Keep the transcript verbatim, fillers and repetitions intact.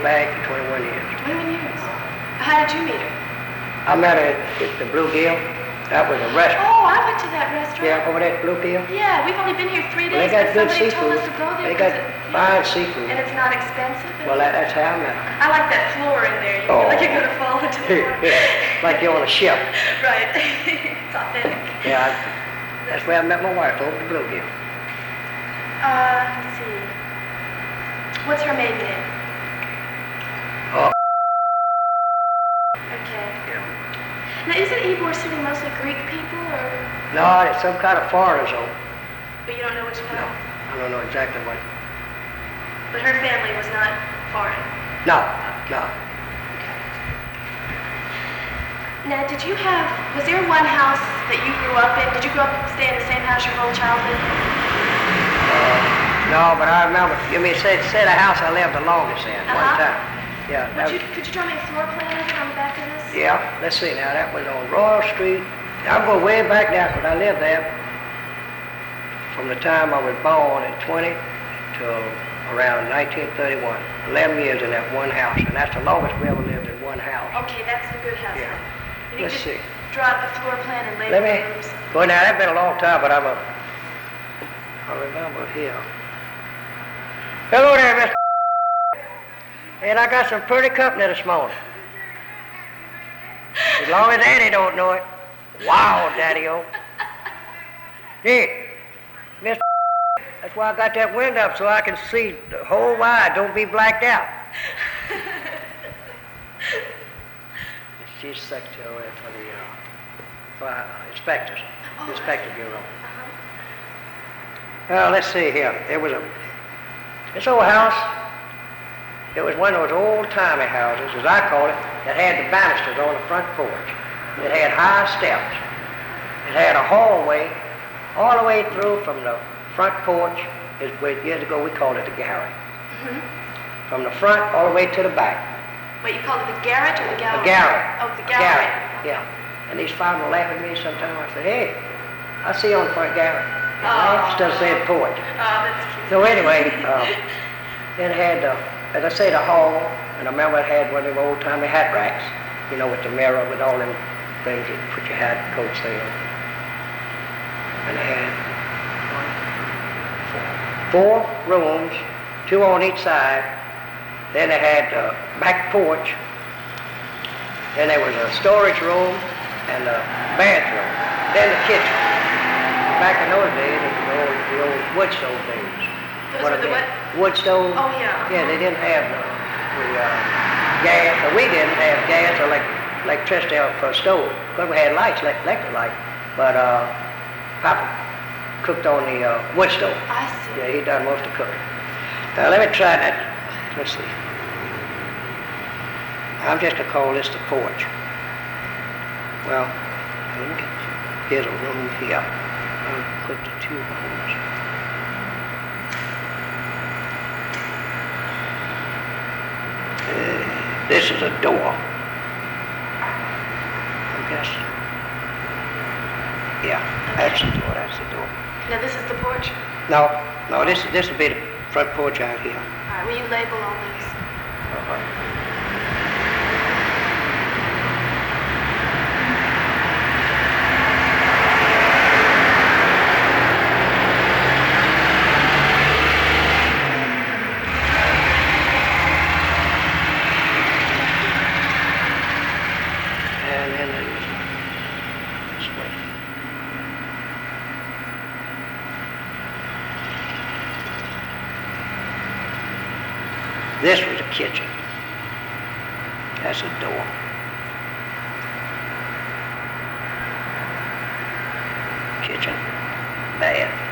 married for twenty-one years. twenty-one years? How did you meet her? I met her at the Bluegill. That was a restaurant. Oh, I went to that restaurant. Yeah, over there at Bluegill. Yeah, we've only been here three Well, days, they got but good somebody seafood. told us to go there. They got because it- fine yeah. seafood. And it's not expensive. Well, that, that's how I met her. I like that floor in there. You Oh. feel like you're going to fall into the water. Like you're on a ship. Right. It's authentic. Yeah, I, that's where I met my wife, over at Bluegill. Uh, let's see. What's her maiden name? Oh. Okay. Yeah. Now, isn't Ybor City mostly Greek people, or? No, it's some kind of foreigners, though. But you don't know which No, kind? I don't know exactly what. But her family was not foreign. No, no. Okay. Now, did you have, was there one house that you grew up in? Did you grow up, stay in the same house your whole childhood? Uh, no, but I remember, you mean, say, say the house I lived the longest in, one Uh-huh. time. Yeah, that Would you, was, could you draw me a floor plan on the back of this? yeah, let's see now, that was on Royal Street. I'm going way back now, because I lived there from the time I was born at twenty till around nineteen thirty-one. eleven years in that one house, and that's the longest we ever lived in one house. Okay, that's a good house. Yeah. You need Let's to see. draw out the floor plan and label Let me, the rooms. well now, that's been a long time, but I'm a, I remember here. Hello there, Mister And I got some pretty company this morning. As long as Daddy don't know it. Wow, Daddy-o. Hey, Mister That's why I got that window up, so I can see the whole wide. Don't be blacked out. She's secretary for the uh, for, uh, inspectors, Oh, inspector bureau. Uh-huh. Well, let's see here. There was a, this old house, it was one of those old-timey houses, as I call it, that had the banisters on the front porch. It had high steps. It had a hallway all the way through from the front porch, is where years ago we called it the garret. Mm-hmm. From the front all the way to the back. Wait, you called it the garret or the gallery? The garret. Oh, the A gallery. Yeah. And these farmers will laugh at me sometimes. I say, hey, I see you on the front garret. Oh. Instead of saying porch. Oh, that's cute. So anyway, uh, it had, uh, as I say, the hall, and I remember it had one of them old-timey hat racks, you know, with the mirror, with all them things you put your hat, coats thing on. And it had four rooms, two on each side. Then they had a back porch. Then there was a storage room and a bathroom. Then the kitchen. Back in those days, it was the old, the old wood stove days. Those What were the are they? what? Wood stove. Oh, yeah. Yeah, they didn't have the, the uh, gas, or we didn't have gas or like electricity for a stove. But we had lights, like electric light. But uh, Papa cooked on the uh, wood stove. I see. Yeah, he done most of the cooking. Now let me try that. Let's see. I'm just gonna call this the porch. Well, here's a room here. I'll put the two rooms. Uh, this is a door. I guess. Yeah, that's the door. That's the door. Now, this is the porch? No, no. This this will be the front porch out here. All right, will you label all these? Uh-huh. And then there's this way. This was a kitchen. That's a door. Kitchen, bath.